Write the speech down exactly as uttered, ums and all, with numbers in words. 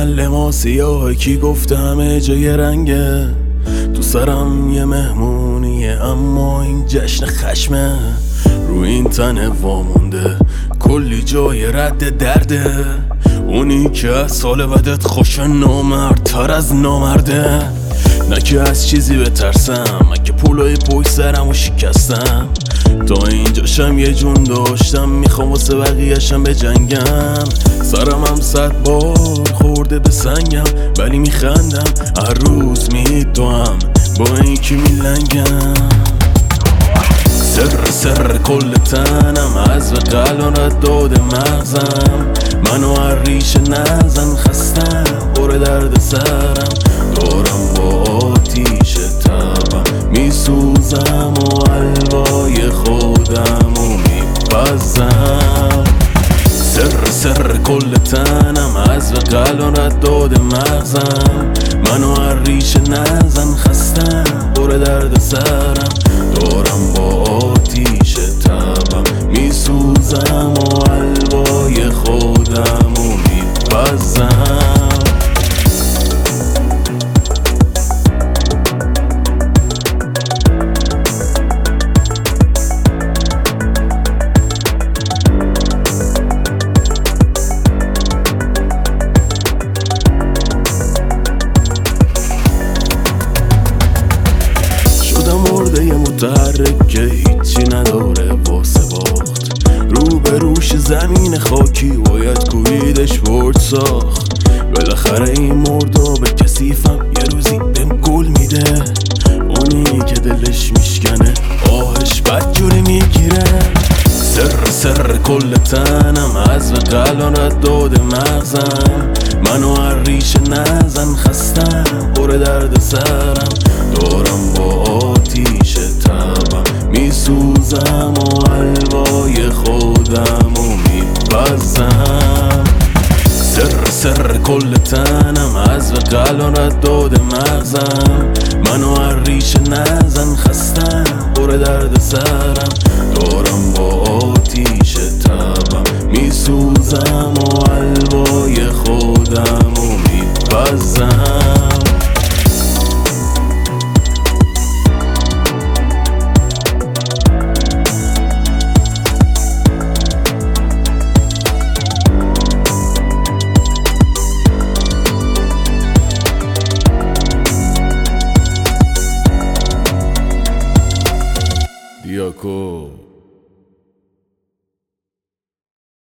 معلم سیاه کی گفته همه جای رنگه. تو سرم یه مهمونیه اما این جشن خشمه. رو این تنه وامونده کلی جای رد درده. اونی که از سال بدت خوش نامردتر از نامرده. نه که از چیزی بترسم، من که پولای پشت سرم و شکستم. تا اینجاشم یه جون داشتم، میخوام واسه بقیه‌شم بجنگم. سرم هم صد بار خورده به سنگم ولی میخندم. هر روز میدوام با این که میلنگم. سر سر کل تنم از به قلب رد داده مغزم. منو هر ریشه نزن خستم بره درد سرم. دارم با آتیش تبم میسوزم و حلوای خودم و میپزم. سر سر کل تنم از به قلب رد داده مغزم. منو هر ریشه نزن خستم بره درد سرم. دارم با آتیش تبم میسوزم و حلوای خودم و میپزم. مرده متحرک که هیچی نداره واسه باخت. رو به روش زمین خاکی باید کویدش برد ساخت. بالاخره این مردابه کثیفم یه روزی بهم گل میده. اونی که دلش میشکنه آهش بدجوری میگیره. سر سر کل تنم از به قلب رد داده مغزم. منو هر ریشه نزن خستم بره درد سرم. دارم با آتیش تبم میسوزم و حلوای خودم و میپزم. سر سر کل تنم از به قلب رد داده مغزم. منو هر ریشه نزن خستم بره درد سرم. دارم با آتیش تبم میسوزم و حلوای خودم و میپزم. Yoko.